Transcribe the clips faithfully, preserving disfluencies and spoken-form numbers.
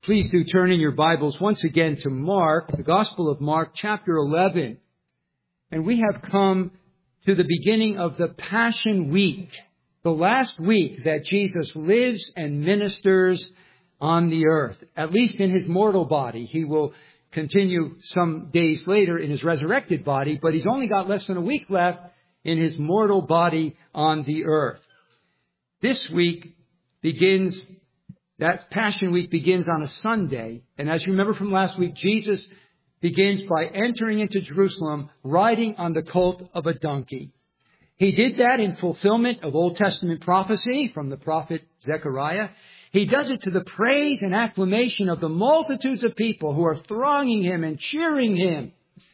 Please do turn in your Bibles once again to Mark, the Gospel of Mark, chapter eleven. And we have come to the beginning of the Passion Week, the last week that Jesus lives and ministers on the earth, at least in his mortal body. He will continue some days later in his resurrected body, but he's only got less than a week left in his mortal body on the earth. This week begins That Passion Week begins on a Sunday. And as you remember from last week, Jesus begins by entering into Jerusalem riding on the colt of a donkey. He did that in fulfillment of Old Testament prophecy from the prophet Zechariah. He does it to the praise and acclamation of the multitudes of people who are thronging him and cheering him.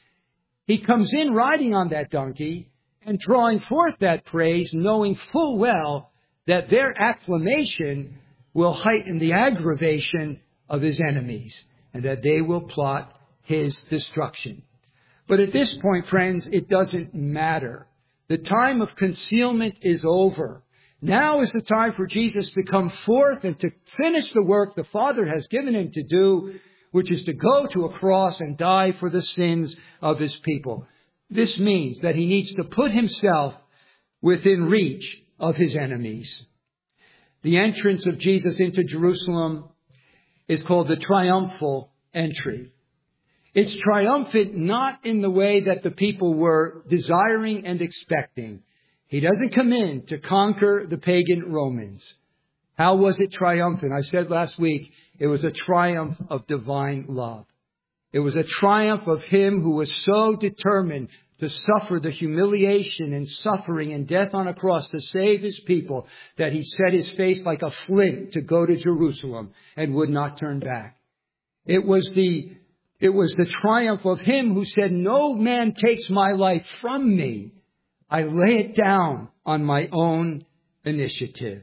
He comes in riding on that donkey and drawing forth that praise, knowing full well that their acclamation will heighten the aggravation of his enemies, and that they will plot his destruction. But at this point, friends, it doesn't matter. The time of concealment is over. Now is the time for Jesus to come forth and to finish the work the Father has given him to do, which is to go to a cross and die for the sins of his people. This means that he needs to put himself within reach of his enemies. The entrance of Jesus into Jerusalem is called the triumphal entry. It's triumphant not in the way that the people were desiring and expecting. He doesn't come in to conquer the pagan Romans. How was it triumphant? I said last week, it was a triumph of divine love. It was a triumph of him who was so determined to suffer the humiliation and suffering and death on a cross to save his people, that he set his face like a flint to go to Jerusalem and would not turn back. It was the, it was the triumph of him who said, "No man takes my life from me. I lay it down on my own initiative."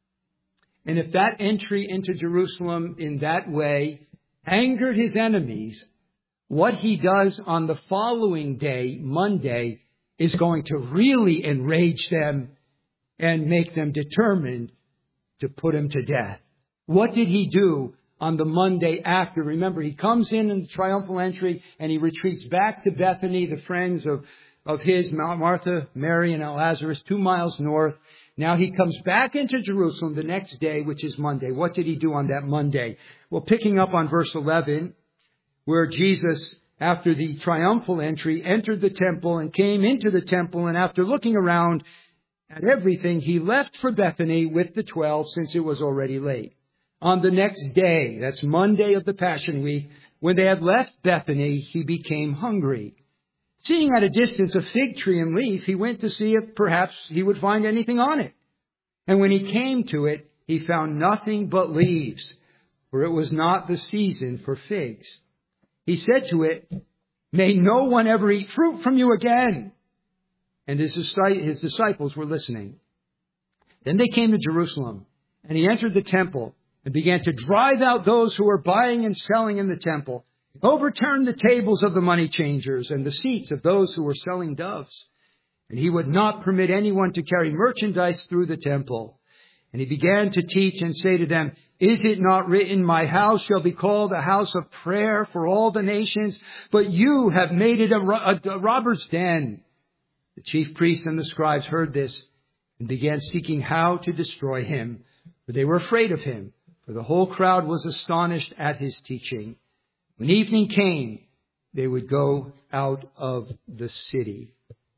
And if that entry into Jerusalem in that way angered his enemies, what he does on the following day, Monday, is going to really enrage them and make them determined to put him to death. What did he do on the Monday after? Remember, he comes in in the triumphal entry and he retreats back to Bethany, the friends of, of his, Martha, Mary, and Lazarus, two miles north. Now he comes back into Jerusalem the next day, which is Monday. What did he do on that Monday? Well, picking up on verse eleven, where Jesus, after the triumphal entry, entered the temple and came into the temple. And after looking around at everything, he left for Bethany with the twelve, since it was already late. On the next day, that's Monday of the Passion Week, when they had left Bethany, he became hungry. Seeing at a distance a fig tree and leaf, he went to see if perhaps he would find anything on it. And when he came to it, he found nothing but leaves, for it was not the season for figs. He said to it, "May no one ever eat fruit from you again." And his disciples were listening. Then they came to Jerusalem, and he entered the temple and began to drive out those who were buying and selling in the temple, overturned the tables of the money changers and the seats of those who were selling doves. And he would not permit anyone to carry merchandise through the temple. And he began to teach and say to them, "Is it not written, 'My house shall be called a house of prayer for all the nations'? But you have made it a, a, a robber's den." The chief priests and the scribes heard this and began seeking how to destroy him, for they were afraid of him, for the whole crowd was astonished at his teaching. When evening came, they would go out of the city.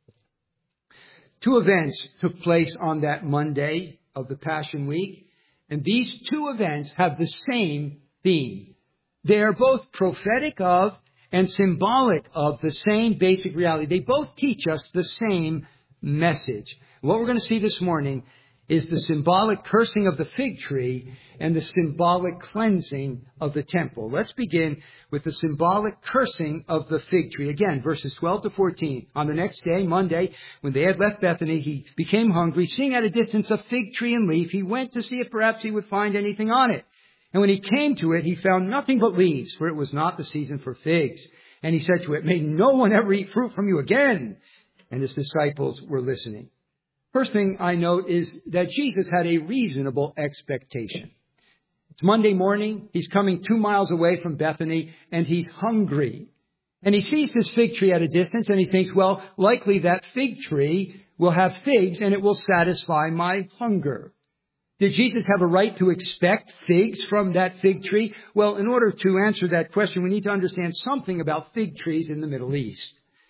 Two events took place on that Monday of the Passion Week, and these two events have the same theme. They are both prophetic of and symbolic of the same basic reality. They both teach us the same message. What we're going to see this morning is the symbolic cursing of the fig tree and the symbolic cleansing of the temple. Let's begin with the symbolic cursing of the fig tree. Again, verses twelve to fourteen. On the next day, Monday, when they had left Bethany, he became hungry. Seeing at a distance a fig tree and leaf, he went to see if perhaps he would find anything on it. And when he came to it, he found nothing but leaves, for it was not the season for figs. And he said to it, "May no one ever eat fruit from you again." And his disciples were listening. First thing I note is that Jesus had a reasonable expectation. It's Monday morning. He's coming two miles away from Bethany, and he's hungry. And he sees this fig tree at a distance, and he thinks, well, likely that fig tree will have figs, and it will satisfy my hunger. Did Jesus have a right to expect figs from that fig tree? Well, in order to answer that question, we need to understand something about fig trees in the Middle East.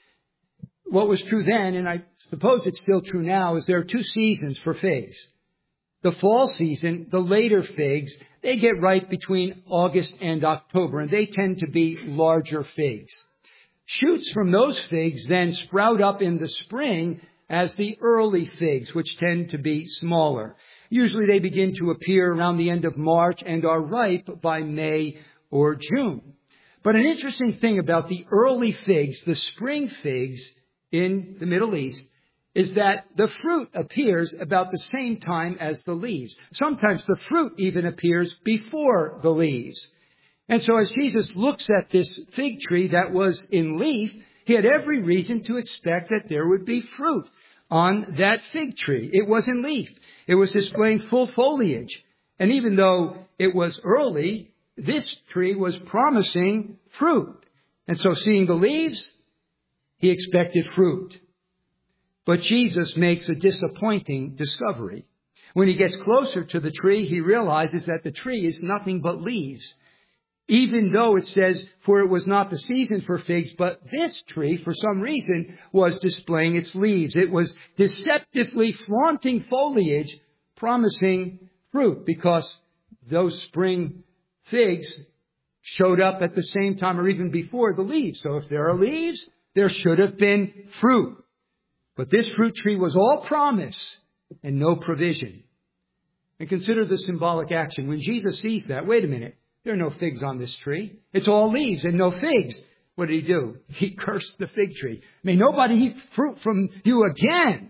What was true then, and I suppose it's still true now, is there are two seasons for figs. The fall season, the later figs, they get ripe between August and October, and they tend to be larger figs. Shoots from those figs then sprout up in the spring as the early figs, which tend to be smaller. Usually they begin to appear around the end of March and are ripe by May or June. But an interesting thing about the early figs, the spring figs in the Middle East, is that the fruit appears about the same time as the leaves. Sometimes the fruit even appears before the leaves. And so as Jesus looks at this fig tree that was in leaf, he had every reason to expect that there would be fruit on that fig tree. It was in leaf. It was displaying full foliage. And even though it was early, this tree was promising fruit. And so seeing the leaves, he expected fruit. But Jesus makes a disappointing discovery. When he gets closer to the tree, he realizes that the tree is nothing but leaves. Even though it says, for it was not the season for figs, but this tree, for some reason, was displaying its leaves. It was deceptively flaunting foliage, promising fruit, because those spring figs showed up at the same time or even before the leaves. So if there are leaves, there should have been fruit. But this fruit tree was all promise and no provision. And consider the symbolic action. When Jesus sees that, wait a minute. There are no figs on this tree. It's all leaves and no figs. What did he do? He cursed the fig tree. May nobody eat fruit from you again.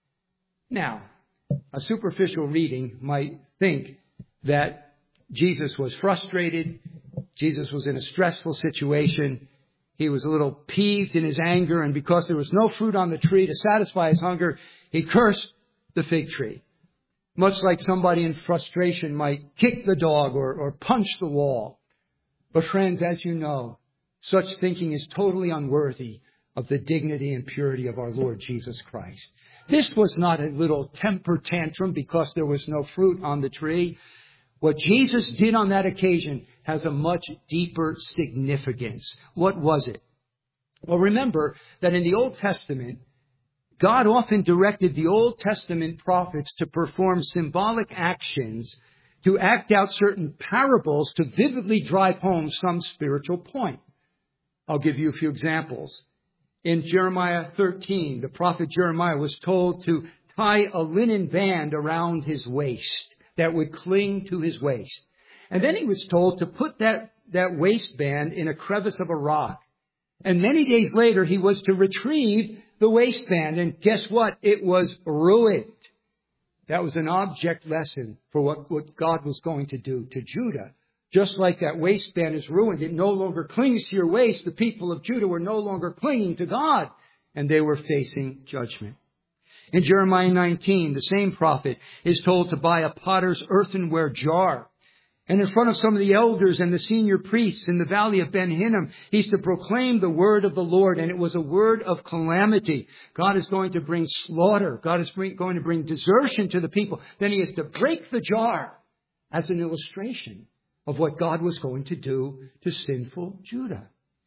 Now, a superficial reading might think that Jesus was frustrated. Jesus was in a stressful situation. He was a little peeved in his anger, and because there was no fruit on the tree to satisfy his hunger, he cursed the fig tree. Much like somebody in frustration might kick the dog or, or punch the wall. But friends, as you know, such thinking is totally unworthy of the dignity and purity of our Lord Jesus Christ. This was not a little temper tantrum because there was no fruit on the tree. What Jesus did on that occasion has a much deeper significance. What was it? Well, remember that in the Old Testament, God often directed the Old Testament prophets to perform symbolic actions, to act out certain parables, to vividly drive home some spiritual point. I'll give you a few examples. In Jeremiah thirteen, the prophet Jeremiah was told to tie a linen band around his waist that would cling to his waist. And then he was told to put that, that waistband in a crevice of a rock. And many days later, he was to retrieve the waistband. And guess what? It was ruined. That was an object lesson for what, what God was going to do to Judah. Just like that waistband is ruined, it no longer clings to your waist. The people of Judah were no longer clinging to God, and they were facing judgment. In Jeremiah nineteen, the same prophet is told to buy a potter's earthenware jar. And in front of some of the elders and the senior priests in the valley of Ben Hinnom, he's to proclaim the word of the Lord. And it was a word of calamity. God is going to bring slaughter. God is bring, going to bring desertion to the people. Then he is to break the jar as an illustration of what God was going to do to sinful Judah.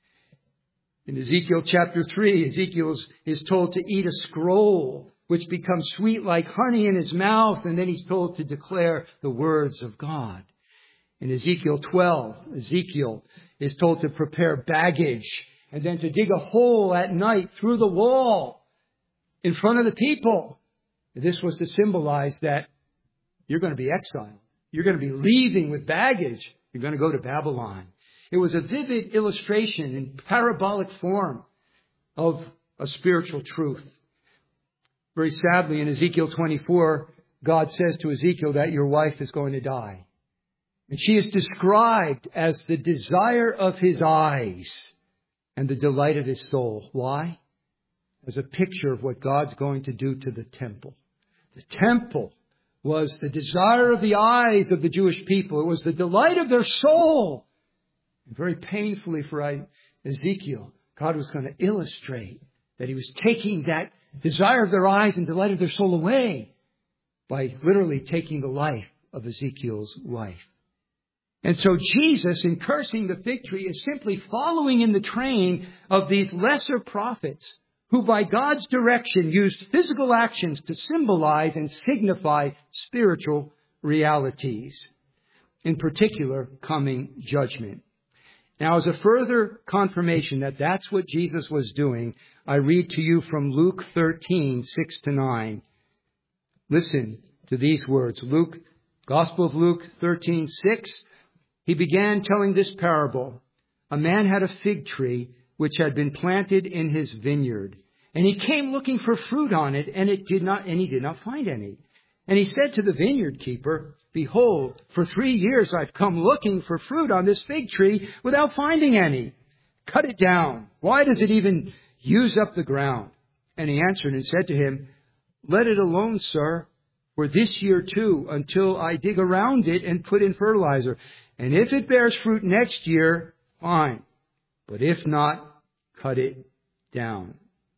In Ezekiel chapter three, Ezekiel is told to eat a scroll, which becomes sweet like honey in his mouth. And then he's told to declare the words of God. In Ezekiel twelve, Ezekiel is told to prepare baggage and then to dig a hole at night through the wall in front of the people. This was to symbolize that you're going to be exiled. You're going to be leaving with baggage. You're going to go to Babylon. It was a vivid illustration in parabolic form of a spiritual truth. Very sadly, in Ezekiel twenty-four, God says to Ezekiel that your wife is going to die. And she is described as the desire of his eyes and the delight of his soul. Why? As a picture of what God's going to do to the temple. The temple was the desire of the eyes of the Jewish people. It was the delight of their soul. And very painfully for Ezekiel, God was going to illustrate that he was taking that desire of their eyes and delight of their soul away by literally taking the life of Ezekiel's wife. And so Jesus, in cursing the fig tree, is simply following in the train of these lesser prophets who by God's direction used physical actions to symbolize and signify spiritual realities, in particular, coming judgment. Now, as a further confirmation that that's what Jesus was doing, I read to you from Luke thirteen, six to nine. Listen to these words. Luke, Gospel of Luke thirteen, six. He began telling this parable. A man had a fig tree which had been planted in his vineyard, and he came looking for fruit on it, and it did not, and he did not find any. And he said to the vineyard keeper, "Behold, for three years I've come looking for fruit on this fig tree without finding any. Cut it down. Why does it even use up the ground?" And he answered and said to him, "Let it alone, sir, for this year too, until I dig around it and put in fertilizer. And if it bears fruit next year, fine. But if not, cut it down."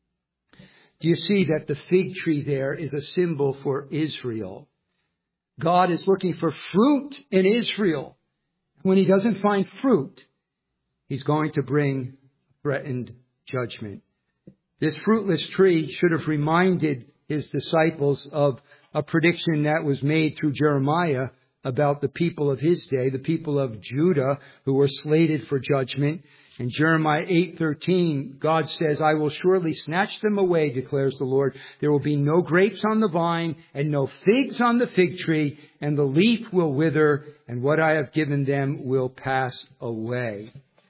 Do you see that the fig tree there is a symbol for Israel? God is looking for fruit in Israel. When he doesn't find fruit, he's going to bring threatened judgment. This fruitless tree should have reminded his disciples of a prediction that was made through Jeremiah about the people of his day, the people of Judah, who were slated for judgment. In Jeremiah eight thirteen, God says, "I will surely snatch them away, declares the Lord. There will be no grapes on the vine and no figs on the fig tree, and the leaf will wither, and what I have given them will pass away."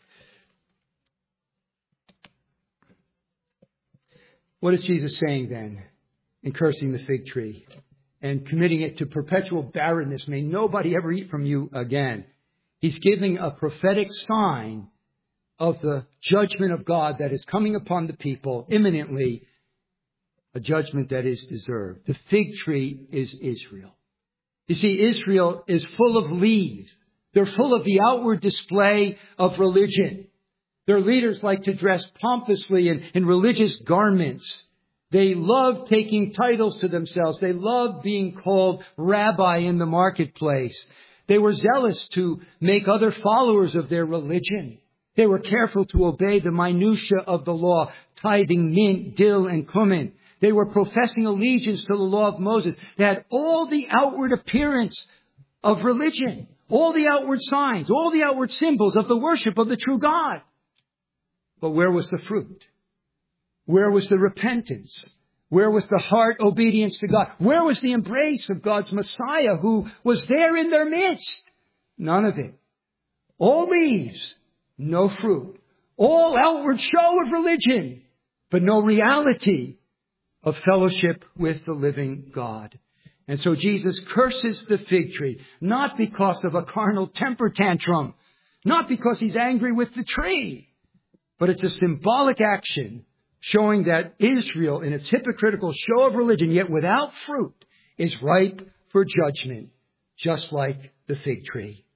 What is Jesus saying then in cursing the fig tree and committing it to perpetual barrenness? May nobody ever eat from you again. He's giving a prophetic sign of the judgment of God that is coming upon the people imminently, a judgment that is deserved. The fig tree is Israel. You see, Israel is full of leaves. They're full of the outward display of religion. Their leaders like to dress pompously in, in religious garments. They love taking titles to themselves. They love being called rabbi in the marketplace. They were zealous to make other followers of their religion. They were careful to obey the minutiae of the law, tithing mint, dill, and cumin. They were professing allegiance to the law of Moses. They had all the outward appearance of religion, all the outward signs, all the outward symbols of the worship of the true God. But where was the fruit? Where was the repentance? Where was the heart obedience to God? Where was the embrace of God's Messiah who was there in their midst? None of it. All leaves, no fruit. All outward show of religion, but no reality of fellowship with the living God. And so Jesus curses the fig tree, not because of a carnal temper tantrum, not because he's angry with the tree, but it's a symbolic action showing that Israel, in its hypocritical show of religion, yet without fruit, is ripe for judgment, just like the fig tree.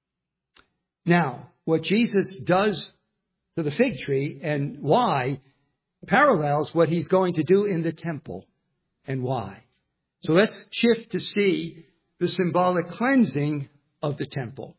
Now, what Jesus does to the fig tree and why parallels what he's going to do in the temple and why. So let's shift to see the symbolic cleansing of the temple.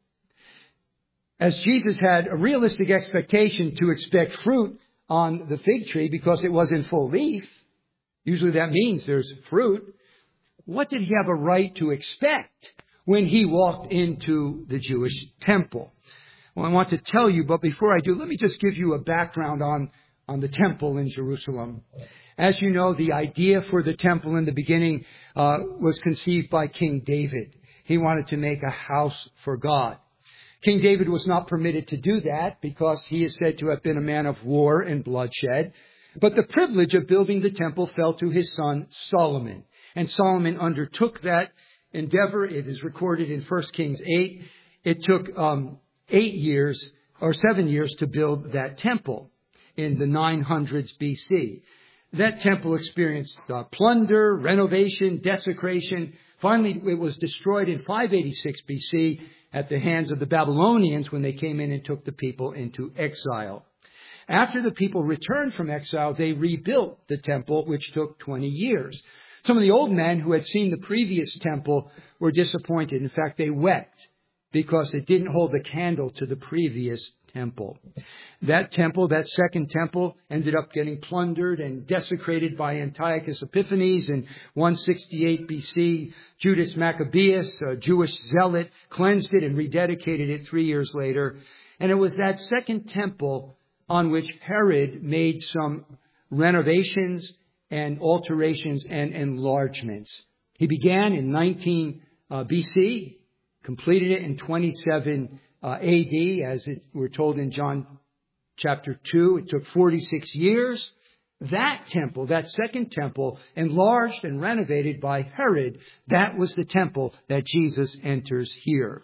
As Jesus had a realistic expectation to expect fruit on the fig tree because it was in full leaf, usually that means there's fruit, what did he have a right to expect when he walked into the Jewish temple? Well, I want to tell you, but before I do, let me just give you a background on, on the temple in Jerusalem. As you know, the idea for the temple in the beginning uh, was conceived by King David. He wanted to make a house for God. King David was not permitted to do that because he is said to have been a man of war and bloodshed. But the privilege of building the temple fell to his son Solomon. And Solomon undertook that endeavor. It is recorded in First Kings eight. It took um, eight years or seven years to build that temple in the nine hundreds B C. that temple experienced uh, plunder, renovation, desecration. Finally, it was destroyed in five eighty-six B C at the hands of the Babylonians when they came in and took the people into exile. After the people returned from exile, they rebuilt the temple, which took twenty years. Some of the old men who had seen the previous temple were disappointed. In fact, they wept because it didn't hold a candle to the previous temple. That temple, that second temple, ended up getting plundered and desecrated by Antiochus Epiphanes in one sixty-eight B C. Judas Maccabeus, a Jewish zealot, cleansed it and rededicated it three years later. And it was that second temple on which Herod made some renovations and alterations and enlargements. He began in nineteen uh, B C, completed it in twenty-seven uh, A D, as it, we're told in John chapter two. It took forty-six years. That temple, that second temple, enlarged and renovated by Herod, that was the temple that Jesus enters here.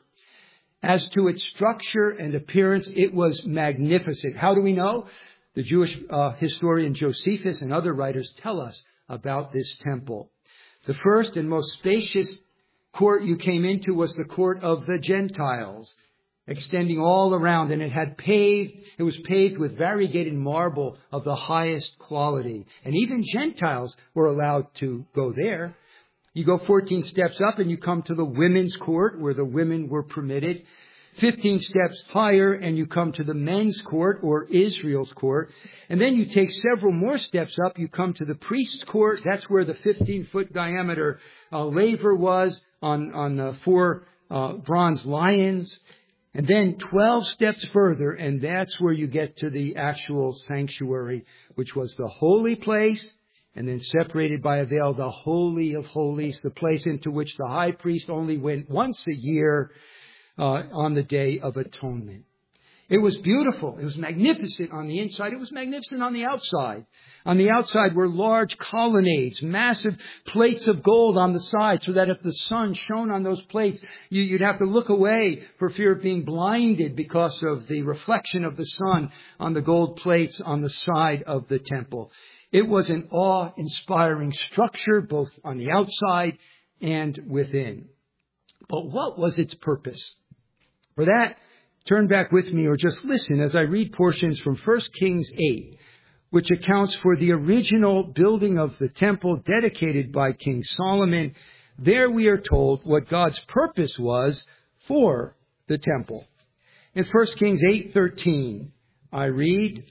As to its structure and appearance, it was magnificent. How do we know? The Jewish uh, historian Josephus and other writers tell us about this temple. The first and most spacious court you came into was the court of the Gentiles, extending all around, and it had paved, it was paved with variegated marble of the highest quality. And even Gentiles were allowed to go there. You go fourteen steps up and you come to the women's court where the women were permitted. fifteen steps higher and you come to the men's court or Israel's court. And then you take several more steps up. You come to the priest's court. That's where the fifteen foot diameter uh, laver was on, on uh, four uh, bronze lions. And then twelve steps further, and that's where you get to the actual sanctuary, which was the holy place. And then separated by a veil, the Holy of Holies, the place into which the high priest only went once a year uh, on the Day of Atonement. It was beautiful. It was magnificent on the inside. It was magnificent on the outside. On the outside were large colonnades, massive plates of gold on the side, so that if the sun shone on those plates, you, you'd have to look away for fear of being blinded because of the reflection of the sun on the gold plates on the side of the temple. It was an awe-inspiring structure, both on the outside and within. But what was its purpose? For that, turn back with me or just listen as I read portions from First Kings eight, which accounts for the original building of the temple dedicated by King Solomon. There we are told what God's purpose was for the temple. In First Kings eight thirteen, I read,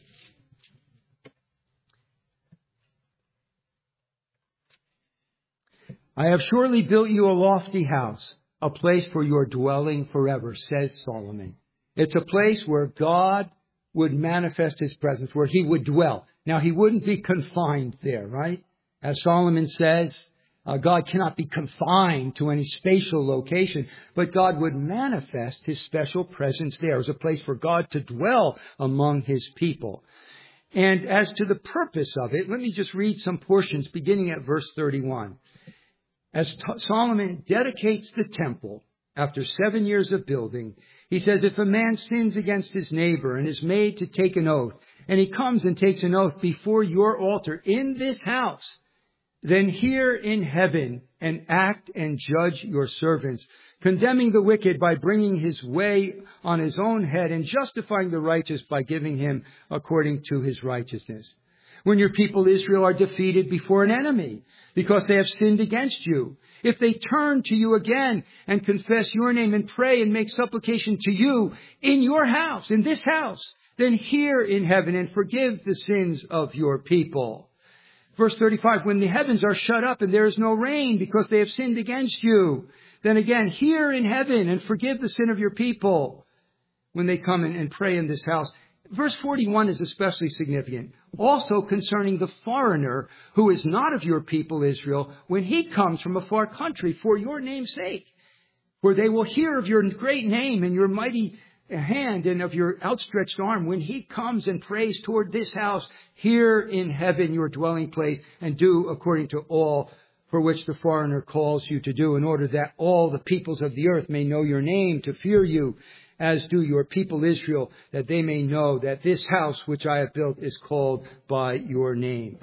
I have surely built you a lofty house, a place for your dwelling forever, says Solomon. It's a place where God would manifest his presence, where he would dwell. Now, he wouldn't be confined there, right? As Solomon says, uh, God cannot be confined to any spatial location, but God would manifest his special presence there as a place for God to dwell among his people. And as to the purpose of it, let me just read some portions beginning at verse thirty-one. As T- Solomon dedicates the temple after seven years of building, he says, if a man sins against his neighbor and is made to take an oath, and he comes and takes an oath before your altar in this house, then hear in heaven and act and judge your servants, condemning the wicked by bringing his way on his own head and justifying the righteous by giving him according to his righteousness. When your people Israel are defeated before an enemy because they have sinned against you, if they turn to you again and confess your name and pray and make supplication to you in your house, in this house, then hear in heaven and forgive the sins of your people. Verse thirty-five, when the heavens are shut up and there is no rain because they have sinned against you, then again, hear in heaven and forgive the sin of your people when they come in and pray in this house. Verse forty-one is especially significant. Also concerning the foreigner who is not of your people Israel, when he comes from a far country for your name's sake, for they will hear of your great name and your mighty hand and of your outstretched arm. When he comes and prays toward this house, hear in heaven your dwelling place and do according to all for which the foreigner calls you to do, in order that all the peoples of the earth may know your name, to fear you, as do your people Israel, that they may know that this house which I have built is called by your name.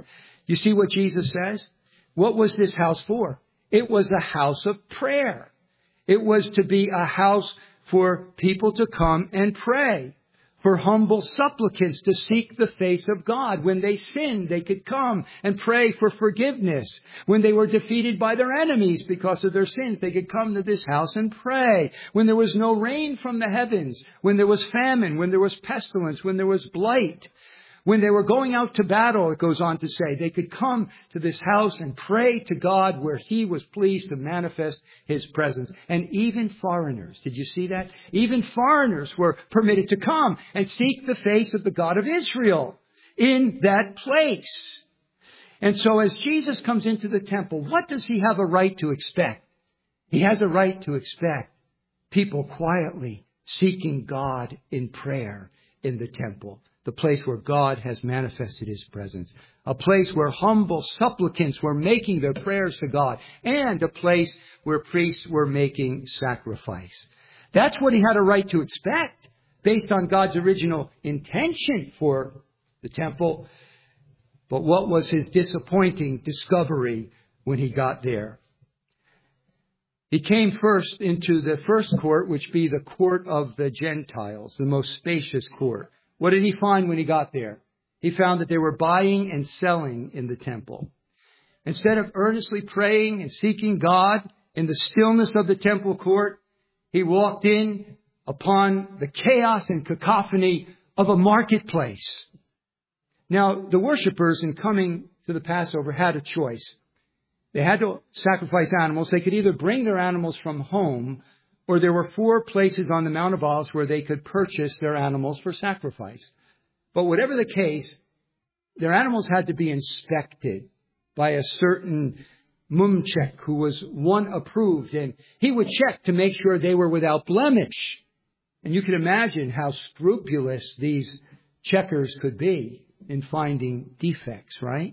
You see what Jesus says? What was this house for? It was a house of prayer. It was to be a house for people to come and pray, for humble supplicants to seek the face of God. When they sinned, they could come and pray for forgiveness. When they were defeated by their enemies because of their sins, they could come to this house and pray. When there was no rain from the heavens, when there was famine, when there was pestilence, when there was blight, when they were going out to battle, it goes on to say, they could come to this house and pray to God where He was pleased to manifest His presence. And even foreigners, did you see that? Even foreigners were permitted to come and seek the face of the God of Israel in that place. And so as Jesus comes into the temple, what does He have a right to expect? He has a right to expect people quietly seeking God in prayer in the temple. The place where God has manifested His presence. A place where humble supplicants were making their prayers to God. And a place where priests were making sacrifice. That's what He had a right to expect based on God's original intention for the temple. But what was His disappointing discovery when He got there? He came first into the first court, which be the court of the Gentiles, the most spacious court. What did He find when He got there? He found that they were buying and selling in the temple. Instead of earnestly praying and seeking God in the stillness of the temple court, He walked in upon the chaos and cacophony of a marketplace. Now, the worshipers in coming to the Passover had a choice. They had to sacrifice animals. They could either bring their animals from home, or there were four places on the Mount of Olives where they could purchase their animals for sacrifice. But whatever the case, their animals had to be inspected by a certain mumchek who was one approved. And he would check to make sure they were without blemish. And you can imagine how scrupulous these checkers could be in finding defects, right?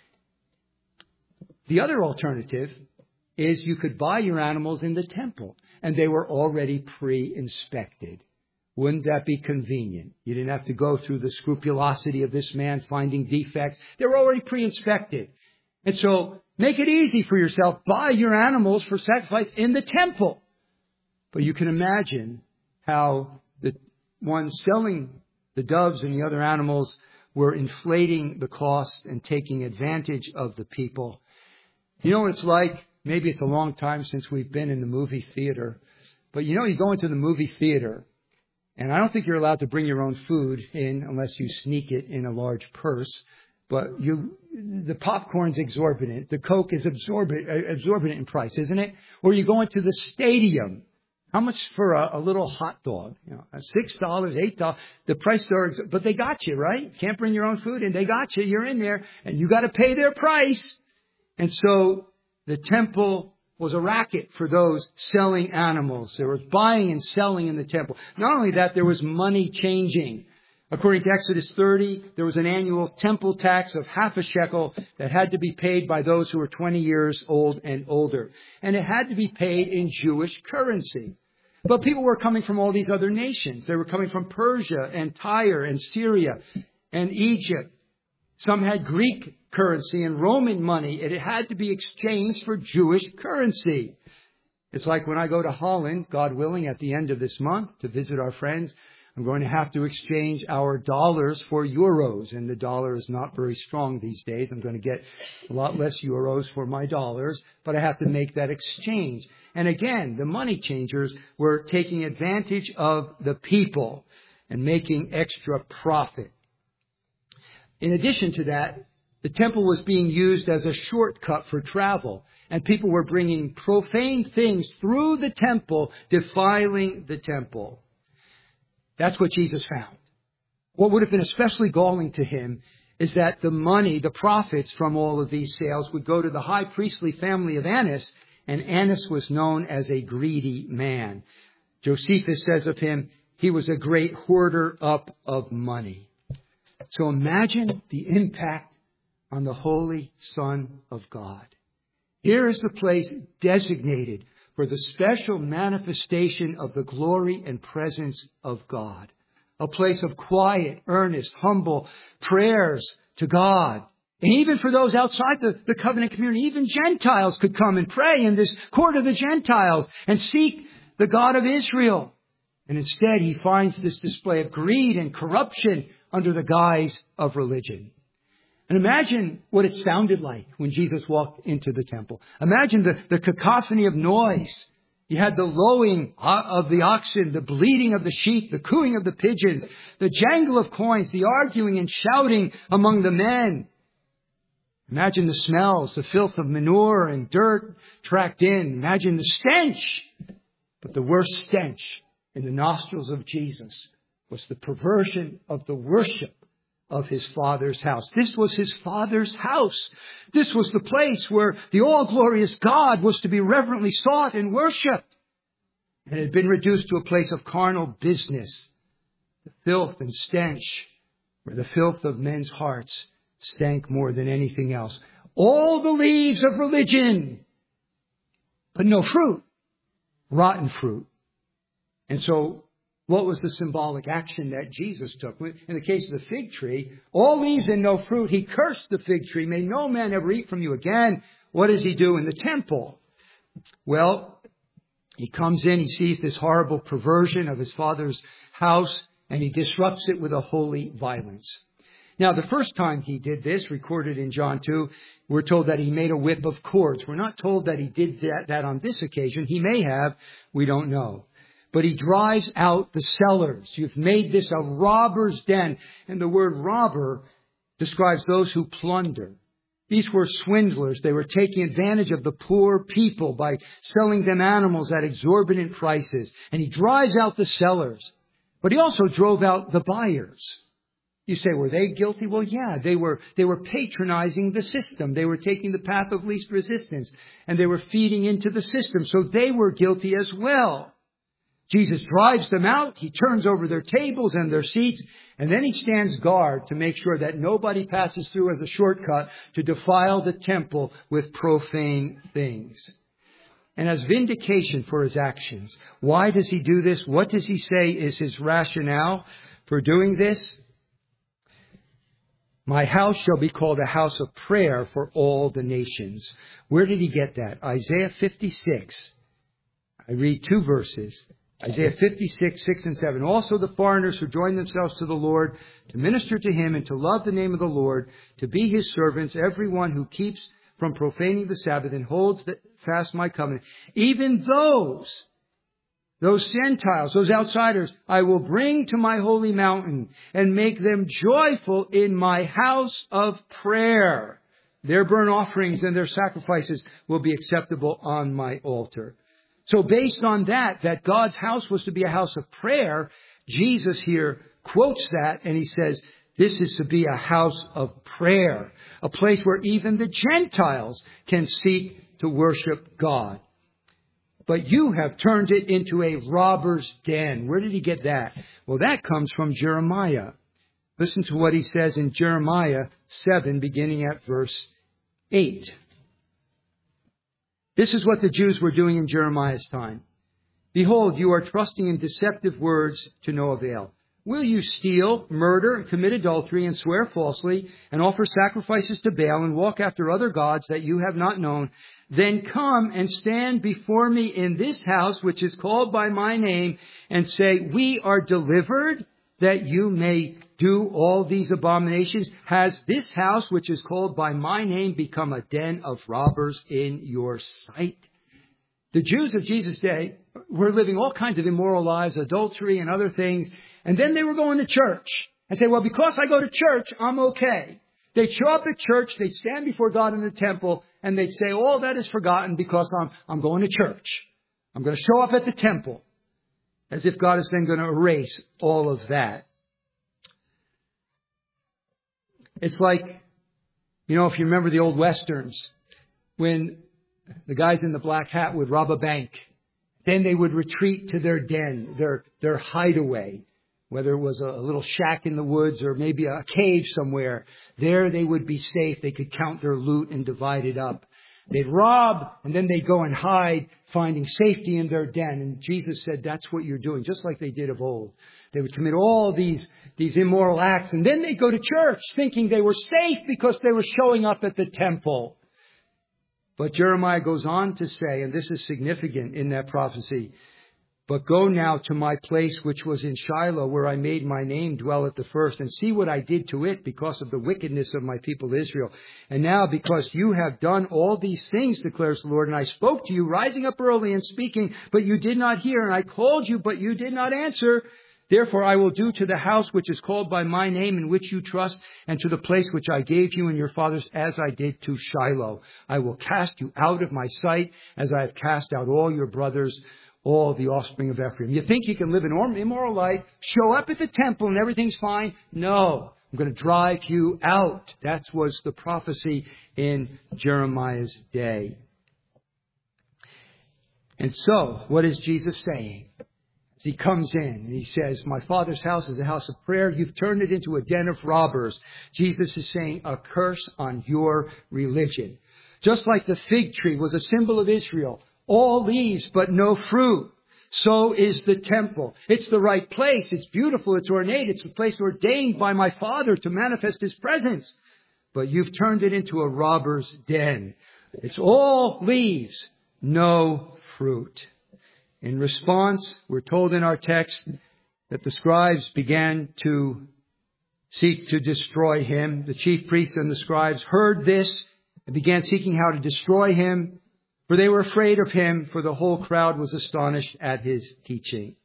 The other alternative is you could buy your animals in the temple. And they were already pre-inspected. Wouldn't that be convenient? You didn't have to go through the scrupulosity of this man finding defects. They were already pre-inspected. And so make it easy for yourself. Buy your animals for sacrifice in the temple. But you can imagine how the ones selling the doves and the other animals were inflating the cost and taking advantage of the people. You know what it's like? Maybe it's a long time since we've been in the movie theater. But you know, you go into the movie theater, and I don't think you're allowed to bring your own food in unless you sneak it in a large purse. But you, the popcorn's exorbitant. The Coke is exorbitant, exorbitant in price, isn't it? Or you go into the stadium. How much for a, a little hot dog? You know, six dollars, eight dollars. The price are, but they got you, right? Can't bring your own food, and they got you. You're in there, and you got to pay their price. And so the temple was a racket for those selling animals. There was buying and selling in the temple. Not only that, there was money changing. According to Exodus thirty, there was an annual temple tax of half a shekel that had to be paid by those who were twenty years old and older. And it had to be paid in Jewish currency. But people were coming from all these other nations. They were coming from Persia and Tyre and Syria and Egypt. Some had Greek currency and Roman money. It had to be exchanged for Jewish currency. It's like when I go to Holland, God willing, at the end of this month to visit our friends, I'm going to have to exchange our dollars for euros. And the dollar is not very strong these days. I'm going to get a lot less euros for my dollars, but I have to make that exchange. And again, the money changers were taking advantage of the people and making extra profit. In addition to that, the temple was being used as a shortcut for travel, and people were bringing profane things through the temple, defiling the temple. That's what Jesus found. What would have been especially galling to him is that the money, the profits from all of these sales would go to the high priestly family of Annas, and Annas was known as a greedy man. Josephus says of him, he was a great hoarder up of money. So imagine the impact on the Holy Son of God. Here is the place designated for the special manifestation of the glory and presence of God. A place of quiet, earnest, humble prayers to God And even for those outside the, the covenant community, even Gentiles could come and pray in this court of the Gentiles and seek the God of Israel. And instead, he finds this display of greed and corruption under the guise of religion. And imagine what it sounded like when Jesus walked into the temple. Imagine the, the cacophony of noise. You had the lowing of the oxen, the bleating of the sheep, the cooing of the pigeons, the jangle of coins, the arguing and shouting among the men. Imagine the smells, the filth of manure and dirt tracked in. Imagine the stench. But the worst stench in the nostrils of Jesus was the perversion of the worship of his Father's house. This was his Father's house. This was the place where the all-glorious God was to be reverently sought and worshipped. And it had been reduced to a place of carnal business. The filth and stench, where the filth of men's hearts stank more than anything else. All the leaves of religion, but no fruit. Rotten fruit. And so, what was the symbolic action that Jesus took? In the case of the fig tree, all leaves and no fruit. He cursed the fig tree. May no man ever eat from you again. What does he do in the temple? Well, he comes in, he sees this horrible perversion of his Father's house, and he disrupts it with a holy violence. Now, the first time he did this, recorded in John two, we're told that he made a whip of cords. We're not told that he did that, that on this occasion. He may have. We don't know. But he drives out the sellers. You've made this a robber's den. And the word robber describes those who plunder. These were swindlers. They were taking advantage of the poor people by selling them animals at exorbitant prices. And he drives out the sellers. But he also drove out the buyers. You say, were they guilty? Well, yeah, they were, they were patronizing the system. They were taking the path of least resistance. And they were feeding into the system. So they were guilty as well. Jesus drives them out. He turns over their tables and their seats. And then he stands guard to make sure that nobody passes through as a shortcut to defile the temple with profane things. And as vindication for his actions, why does he do this? What does he say is his rationale for doing this? My house shall be called a house of prayer for all the nations. Where did he get that? Isaiah fifty-six. I read two verses. Isaiah fifty-six, six and seven. Also the foreigners who join themselves to the Lord to minister to him and to love the name of the Lord, to be his servants, everyone who keeps from profaning the Sabbath and holds fast my covenant. Even those, those Gentiles, those outsiders, I will bring to my holy mountain and make them joyful in my house of prayer. Their burnt offerings and their sacrifices will be acceptable on my altar. So based on that, that God's house was to be a house of prayer, Jesus here quotes that and he says, this is to be a house of prayer, a place where even the Gentiles can seek to worship God. But you have turned it into a robber's den. Where did he get that? Well, that comes from Jeremiah. Listen to what he says in Jeremiah seven, beginning at verse eight. This is what the Jews were doing in Jeremiah's time. Behold, you are trusting in deceptive words to no avail. Will you steal, murder, and commit adultery, and swear falsely, and offer sacrifices to Baal, and walk after other gods that you have not known? Then come and stand before me in this house, which is called by my name, and say, we are delivered, that you may do all these abominations. Has this house, which is called by my name, become a den of robbers in your sight? The Jews of Jesus' day were living all kinds of immoral lives, adultery and other things. And then they were going to church and say, well, because I go to church, I'm okay. They'd show up at church, they'd stand before God in the temple, and they'd say, all that is forgotten because I'm, I'm going to church. I'm going to show up at the temple. As if God is then going to erase all of that. It's like, you know, if you remember the old Westerns, when the guys in the black hat would rob a bank, then they would retreat to their den, their, their hideaway, whether it was a little shack in the woods or maybe a cave somewhere. There they would be safe. They could count their loot and divide it up. They'd rob, and then they'd go and hide, finding safety in their den. And Jesus said, that's what you're doing, just like they did of old. They would commit all these, these immoral acts, and then they'd go to church thinking they were safe because they were showing up at the temple. But Jeremiah goes on to say, and this is significant in that prophecy, but go now to my place which was in Shiloh, where I made my name dwell at the first, and see what I did to it because of the wickedness of my people Israel. And now because you have done all these things, declares the Lord, and I spoke to you, rising up early and speaking, but you did not hear, and I called you, but you did not answer. Therefore I will do to the house which is called by my name, in which you trust, and to the place which I gave you and your fathers, as I did to Shiloh. I will cast you out of my sight, as I have cast out all your brothers, all the offspring of Ephraim. You think you can live an immoral life, show up at the temple and everything's fine? No, I'm going to drive you out. That was the prophecy in Jeremiah's day. And so, what is Jesus saying? As he comes in and he says, my Father's house is a house of prayer. You've turned it into a den of robbers. Jesus is saying, a curse on your religion. Just like the fig tree was a symbol of Israel. All leaves, but no fruit. So is the temple. It's the right place. It's beautiful. It's ornate. It's the place ordained by my Father to manifest His presence. But you've turned it into a robber's den. It's all leaves, no fruit. In response, we're told in our text that the scribes began to seek to destroy Him. The chief priests and the scribes heard this and began seeking how to destroy Him. For they were afraid of Him, for the whole crowd was astonished at His teaching.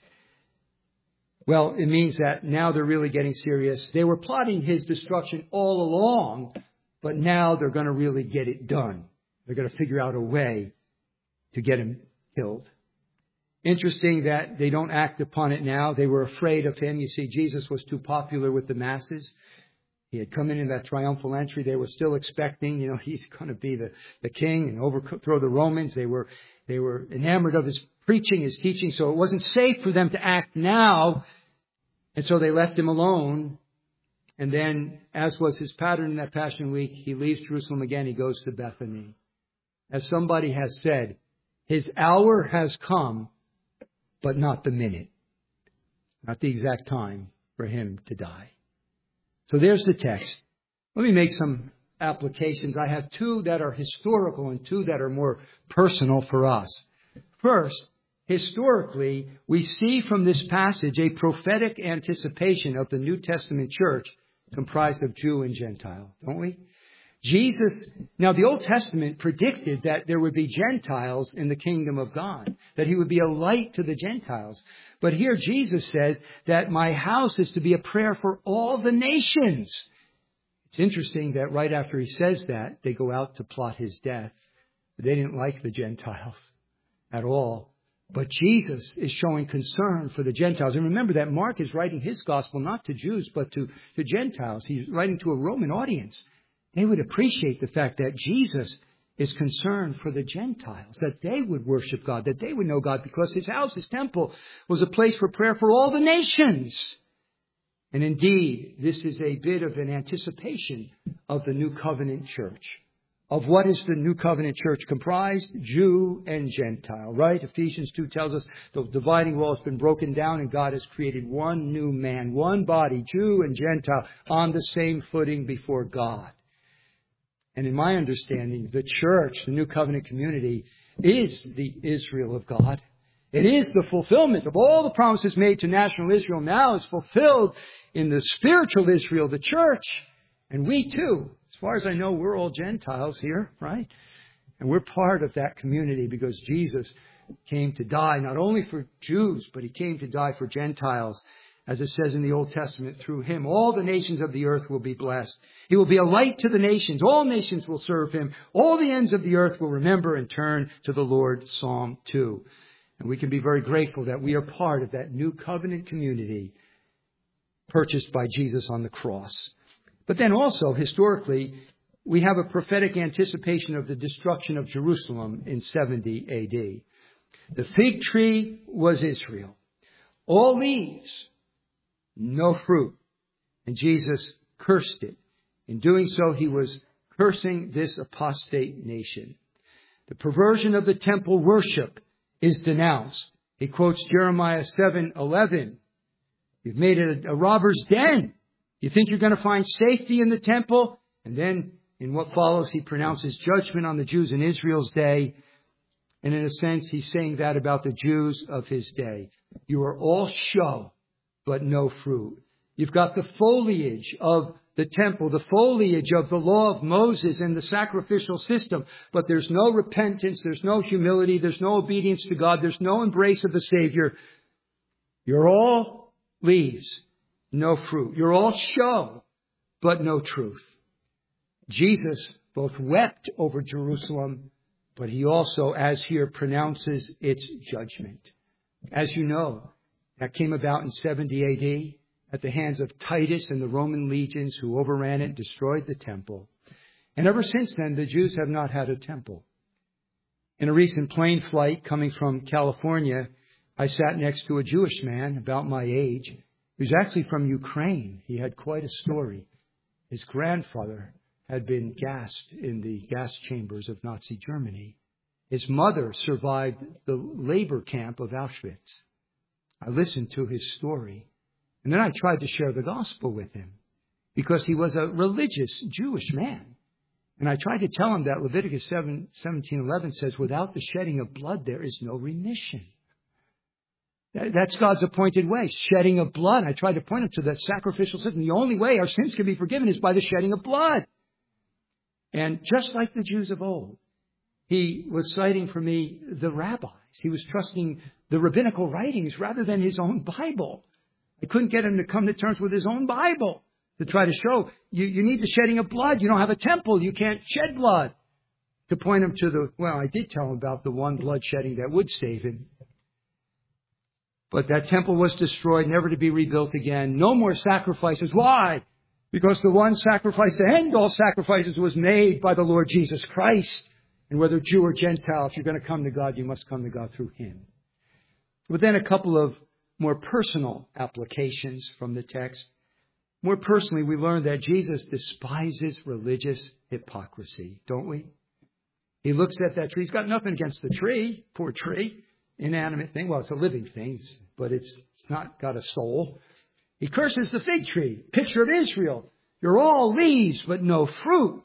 Well, it means that now they're really getting serious. They were plotting His destruction all along, but now they're going to really get it done. They're going to figure out a way to get Him killed. Interesting that they don't act upon it now. They were afraid of Him. You see, Jesus was too popular with the masses. He had come in in that triumphal entry. They were still expecting, you know, He's going to be the, the king and overthrow the Romans. They were, they were enamored of His preaching, His teaching. So it wasn't safe for them to act now. And so they left Him alone. And then, as was His pattern in that Passion Week, He leaves Jerusalem again. He goes to Bethany. As somebody has said, His hour has come, but not the minute. Not the exact time for Him to die. So there's the text. Let me make some applications. I have two that are historical and two that are more personal for us. First, historically, we see from this passage a prophetic anticipation of the New Testament church comprised of Jew and Gentile, don't we? Jesus, now the Old Testament predicted that there would be Gentiles in the kingdom of God, that He would be a light to the Gentiles. But here Jesus says that my house is to be a prayer for all the nations. It's interesting that right after He says that, they go out to plot His death. They didn't like the Gentiles at all. But Jesus is showing concern for the Gentiles. And remember that Mark is writing his gospel not to Jews, but to, to Gentiles. He's writing to a Roman audience. They would appreciate the fact that Jesus is concerned for the Gentiles, that they would worship God, that they would know God, because His house, His temple, was a place for prayer for all the nations. And indeed, this is a bit of an anticipation of the New Covenant church. Of what is the New Covenant church comprised? Jew and Gentile, right? Ephesians two tells us the dividing wall has been broken down and God has created one new man, one body, Jew and Gentile, on the same footing before God. And in my understanding, the church, the New Covenant community, is the Israel of God. It is the fulfillment of all the promises made to national Israel. Now it's fulfilled in the spiritual Israel, the church. And we too, as far as I know, we're all Gentiles here, right? And we're part of that community because Jesus came to die not only for Jews, but He came to die for Gentiles. As it says in the Old Testament, through Him, all the nations of the earth will be blessed. He will be a light to the nations. All nations will serve Him. All the ends of the earth will remember and turn to the Lord. Psalm two. And we can be very grateful that we are part of that new covenant community purchased by Jesus on the cross. But then also, historically, we have a prophetic anticipation of the destruction of Jerusalem in seventy A D. The fig tree was Israel. All leaves, no fruit. And Jesus cursed it. In doing so, He was cursing this apostate nation. The perversion of the temple worship is denounced. He quotes Jeremiah seven eleven. You've made it a, a robber's den. You think you're going to find safety in the temple? And then in what follows, he pronounces judgment on the Jews in Israel's day. And in a sense, he's saying that about the Jews of his day. You are all show, but no fruit. You've got the foliage of the temple, the foliage of the law of Moses and the sacrificial system. But there's no repentance. There's no humility. There's no obedience to God. There's no embrace of the Savior. You're all leaves, no fruit. You're all show, but no truth. Jesus both wept over Jerusalem, but he also, as here, pronounces its judgment. As you know, that came about in seventy A D at the hands of Titus and the Roman legions who overran it and destroyed the temple. And ever since then, the Jews have not had a temple. In a recent plane flight coming from California, I sat next to a Jewish man about my age. He was actually from Ukraine. He had quite a story. His grandfather had been gassed in the gas chambers of Nazi Germany. His mother survived the labor camp of Auschwitz. I listened to his story. And then I tried to share the gospel with him because he was a religious Jewish man. And I tried to tell him that Leviticus seventeen eleven says, without the shedding of blood, there is no remission. That's God's appointed way, shedding of blood. I tried to point him to that sacrificial system. The only way our sins can be forgiven is by the shedding of blood. And just like the Jews of old, he was citing for me the rabbis. He was trusting the rabbinical writings rather than his own Bible. I couldn't get him to come to terms with his own Bible to try to show you, you need the shedding of blood. You don't have a temple. You can't shed blood. To point him to the, well, I did tell him about the one blood shedding that would save him. But that temple was destroyed, never to be rebuilt again. No more sacrifices. Why? Because the one sacrifice to end all sacrifices was made by the Lord Jesus Christ. And whether Jew or Gentile, if you're going to come to God, you must come to God through him. But then a couple of more personal applications from the text. More personally, we learn that Jesus despises religious hypocrisy, don't we? He looks at that tree. He's got nothing against the tree, poor tree, inanimate thing. Well, it's a living thing, but it's not got a soul. He curses the fig tree, picture of Israel. You're all leaves, but no fruit.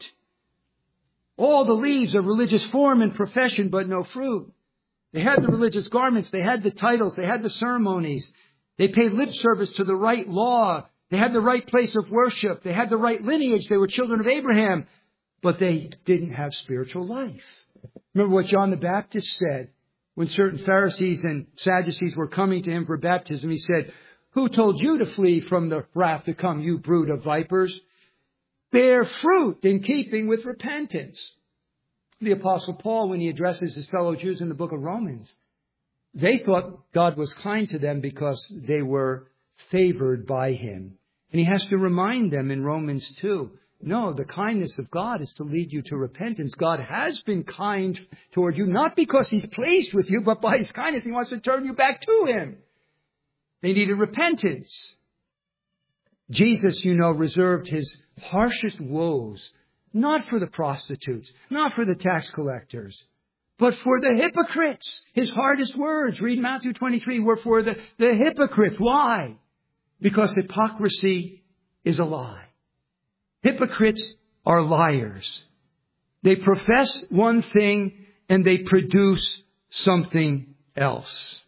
All the leaves of religious form and profession, but no fruit. They had the religious garments. They had the titles. They had the ceremonies. They paid lip service to the right law. They had the right place of worship. They had the right lineage. They were children of Abraham. But they didn't have spiritual life. Remember what John the Baptist said when certain Pharisees and Sadducees were coming to him for baptism. He said, who told you to flee from the wrath to come, you brood of vipers? Bear fruit in keeping with repentance. The Apostle Paul, when he addresses his fellow Jews in the book of Romans, they thought God was kind to them because they were favored by him. And he has to remind them in Romans two, no, the kindness of God is to lead you to repentance. God has been kind toward you, not because he's pleased with you, but by his kindness, he wants to turn you back to him. They needed repentance. Jesus, you know, reserved his harshest woes not for the prostitutes, not for the tax collectors, but for the hypocrites. His hardest words, read Matthew twenty-three, were for the, the hypocrites. Why? Because hypocrisy is a lie. Hypocrites are liars. They profess one thing and they produce something else.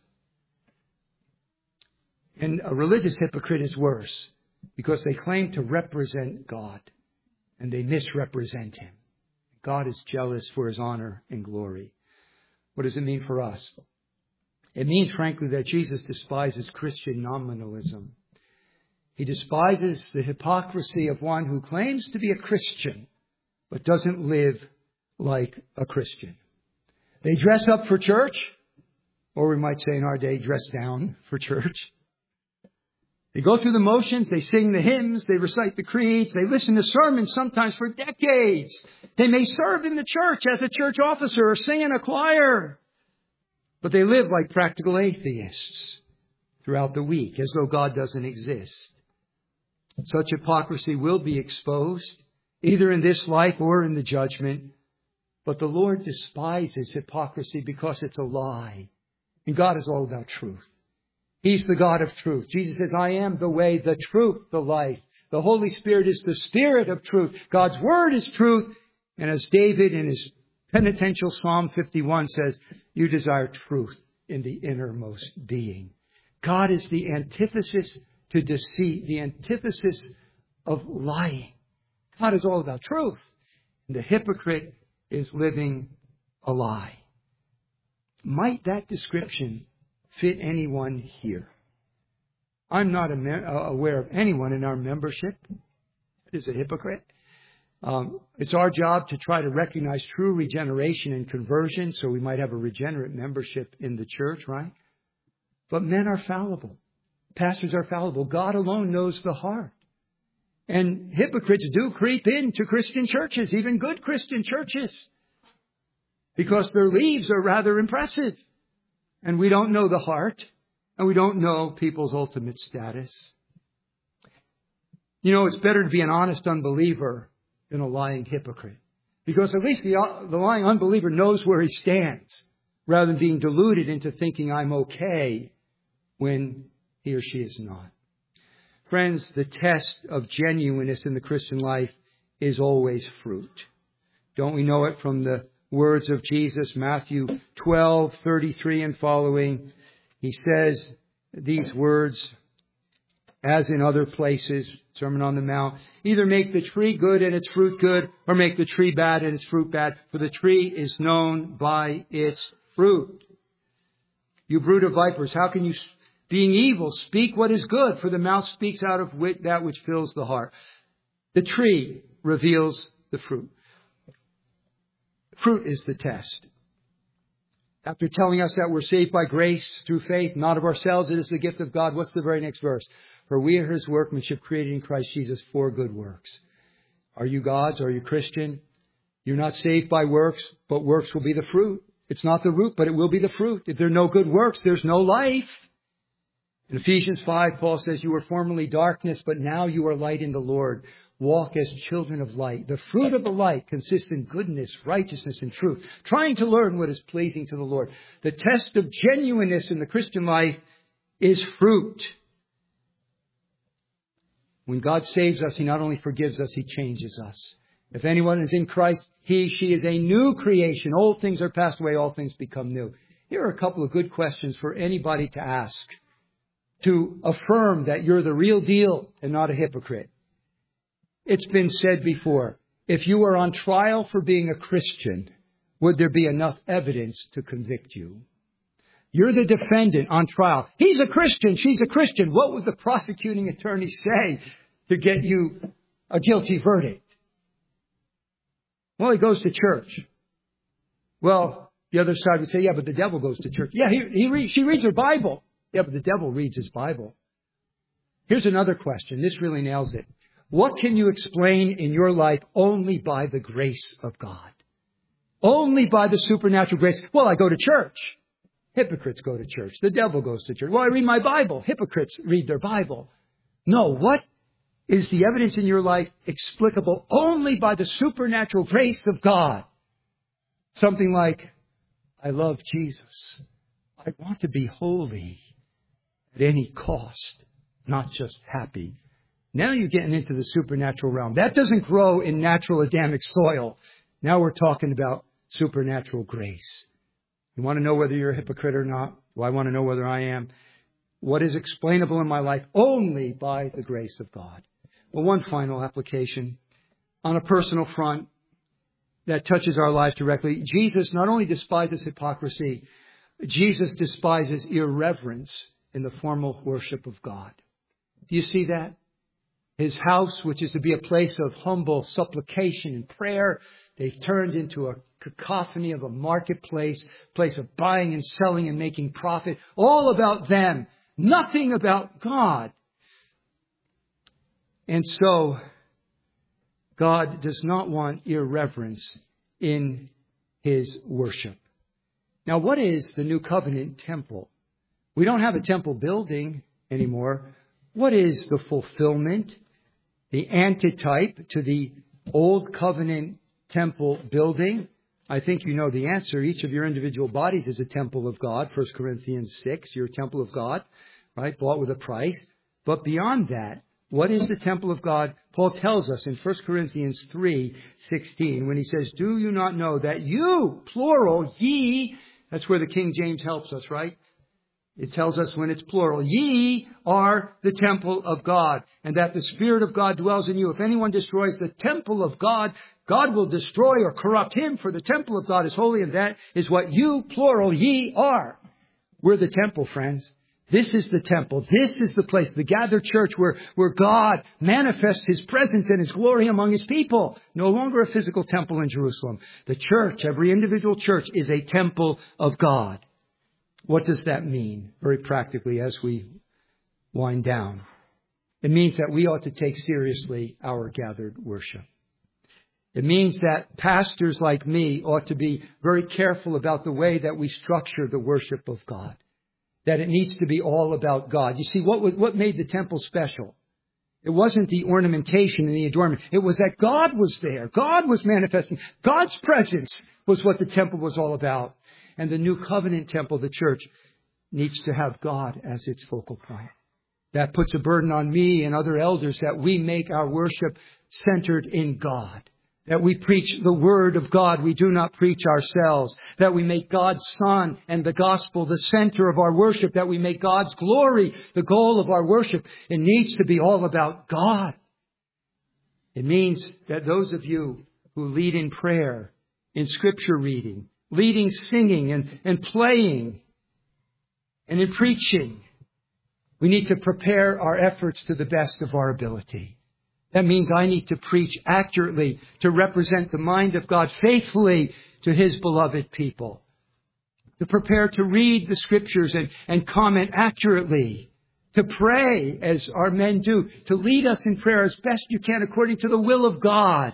And a religious hypocrite is worse because they claim to represent God. And they misrepresent him. God is jealous for his honor and glory. What does it mean for us? It means, frankly, that Jesus despises Christian nominalism. He despises the hypocrisy of one who claims to be a Christian, but doesn't live like a Christian. They dress up for church, or we might say in our day, dress down for church. They go through the motions, they sing the hymns, they recite the creeds, they listen to sermons sometimes for decades. They may serve in the church as a church officer or sing in a choir. But they live like practical atheists throughout the week, as though God doesn't exist. Such hypocrisy will be exposed either in this life or in the judgment. But the Lord despises hypocrisy because it's a lie. And God is all about truth. He's the God of truth. Jesus says, I am the way, the truth, the life. The Holy Spirit is the Spirit of truth. God's Word is truth. And as David in his penitential Psalm fifty-one says, you desire truth in the innermost being. God is the antithesis to deceit, the antithesis of lying. God is all about truth. And the hypocrite is living a lie. Might that description fit anyone here? I'm not aware of anyone in our membership that is a hypocrite. Um, it's our job to try to recognize true regeneration and conversion so we might have a regenerate membership in the church, right? But men are fallible. Pastors are fallible. God alone knows the heart. And hypocrites do creep into Christian churches, even good Christian churches, because their leaves are rather impressive. And we don't know the heart, and we don't know people's ultimate status. You know, it's better to be an honest unbeliever than a lying hypocrite, because at least the, the lying unbeliever knows where he stands, rather than being deluded into thinking I'm okay when he or she is not. Friends, the test of genuineness in the Christian life is always fruit. Don't we know it from the words of Jesus, Matthew twelve, thirty-three and following? He says these words, as in other places, Sermon on the Mount, either make the tree good and its fruit good, or make the tree bad and its fruit bad, for the tree is known by its fruit. You brood of vipers, how can you, being evil, speak what is good? For the mouth speaks out of wit that which fills the heart. The tree reveals the fruit. Fruit is the test. After telling us that we're saved by grace through faith, not of ourselves, it is the gift of God. What's the very next verse? For we are His workmanship created in Christ Jesus for good works. Are you God's? Are you Christian? You're not saved by works, but works will be the fruit. It's not the root, but it will be the fruit. If there are no good works, there's no life. In Ephesians five, Paul says, you were formerly darkness, but now you are light in the Lord. Walk as children of light. The fruit of the light consists in goodness, righteousness, and truth. Trying to learn what is pleasing to the Lord. The test of genuineness in the Christian life is fruit. When God saves us, He not only forgives us, He changes us. If anyone is in Christ, he, she is a new creation. Old things are passed away, all things become new. Here are a couple of good questions for anybody to ask, to affirm that you're the real deal and not a hypocrite. It's been said before, if you were on trial for being a Christian, would there be enough evidence to convict you? You're the defendant on trial. He's a Christian, she's a Christian. What would the prosecuting attorney say to get you a guilty verdict? Well, he goes to church. Well, the other side would say, yeah, but the devil goes to church. Yeah, he, he re- she reads her Bible. Yeah, but the devil reads his Bible. Here's another question. This really nails it. What can you explain in your life only by the grace of God? Only by the supernatural grace. Well, I go to church. Hypocrites go to church. The devil goes to church. Well, I read my Bible. Hypocrites read their Bible. No, what is the evidence in your life explicable only by the supernatural grace of God? Something like, I love Jesus. I want to be holy at any cost, not just happy. Now you're getting into the supernatural realm. That doesn't grow in natural Adamic soil. Now we're talking about supernatural grace. You want to know whether you're a hypocrite or not? Well, I want to know whether I am. What is explainable in my life only by the grace of God. Well, one final application on a personal front that touches our lives directly. Jesus not only despises hypocrisy, Jesus despises irreverence in the formal worship of God. Do you see that? His house, which is to be a place of humble supplication and prayer, they've turned into a cacophony of a marketplace, place of buying and selling and making profit, all about them, nothing about God. And so, God does not want irreverence in His worship. Now, what is the New Covenant temple? We don't have a temple building anymore. What is the fulfillment, the antitype to the Old Covenant temple building? I think you know the answer. Each of your individual bodies is a temple of God. First Corinthians six, you're a temple of God, right? Bought with a price. But beyond that, what is the temple of God? Paul tells us in First Corinthians three sixteen, when he says, do you not know that you, plural, ye, that's where the King James helps us, right? It tells us when it's plural, ye are the temple of God, and that the Spirit of God dwells in you. If anyone destroys the temple of God, God will destroy or corrupt him, for the temple of God is holy, and that is what you, plural, ye are. We're the temple, friends. This is the temple. This is the place, the gathered church where, where God manifests His presence and His glory among His people. No longer a physical temple in Jerusalem. The church, every individual church, is a temple of God. What does that mean, very practically, as we wind down? It means that we ought to take seriously our gathered worship. It means that pastors like me ought to be very careful about the way that we structure the worship of God. That it needs to be all about God. You see, what was, what made the temple special? It wasn't the ornamentation and the adornment. It was that God was there. God was manifesting. God's presence was what the temple was all about. And the new covenant temple, the church, needs to have God as its focal point. That puts a burden on me and other elders that we make our worship centered in God. That we preach the Word of God. We do not preach ourselves. That we make God's Son and the gospel the center of our worship. That we make God's glory the goal of our worship. It needs to be all about God. It means that those of you who lead in prayer, in scripture reading, leading singing and, and playing, and in preaching, we need to prepare our efforts to the best of our ability. That means I need to preach accurately to represent the mind of God faithfully to His beloved people. To prepare to read the Scriptures and, and comment accurately. To pray as our men do. To lead us in prayer as best you can according to the will of God.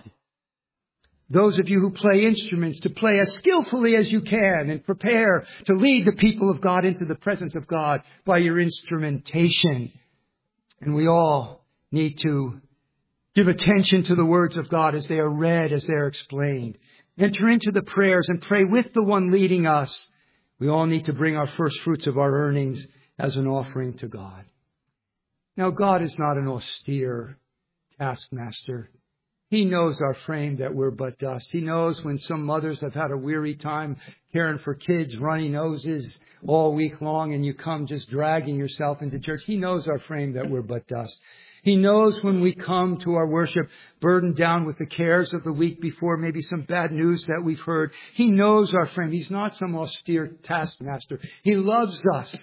Those of you who play instruments, to play as skillfully as you can and prepare to lead the people of God into the presence of God by your instrumentation. And we all need to give attention to the words of God as they are read, as they are explained. Enter into the prayers and pray with the one leading us. We all need to bring our first fruits of our earnings as an offering to God. Now, God is not an austere taskmaster. He knows our frame, that we're but dust. He knows when some mothers have had a weary time caring for kids, runny noses all week long, and you come just dragging yourself into church. He knows our frame, that we're but dust. He knows when we come to our worship burdened down with the cares of the week before, maybe some bad news that we've heard. He knows our frame. He's not some austere taskmaster. He loves us.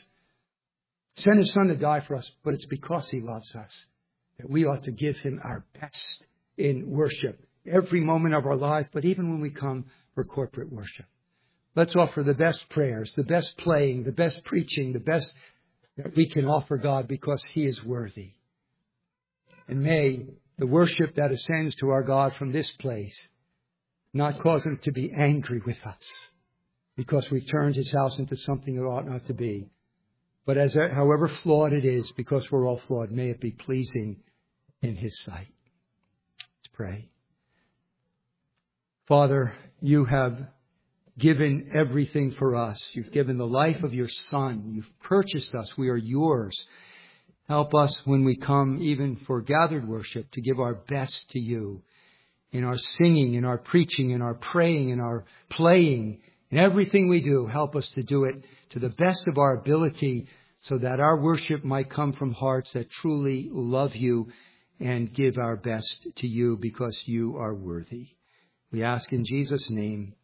Sent His Son to die for us, but it's because He loves us that we ought to give Him our best in worship every moment of our lives, but even when we come for corporate worship. Let's offer the best prayers, the best playing, the best preaching, the best that we can offer God because He is worthy. And may the worship that ascends to our God from this place not cause Him to be angry with us because we've turned His house into something it ought not to be. But as however flawed it is, because we're all flawed, may it be pleasing in His sight. Let's pray. Father, You have given everything for us. You've given the life of Your Son. You've purchased us. We are Yours. Help us when we come, even for gathered worship, to give our best to You in our singing, in our preaching, in our praying, in our playing, in everything we do. Help us to do it to the best of our ability so that our worship might come from hearts that truly love You and give our best to You because You are worthy. We ask in Jesus' name.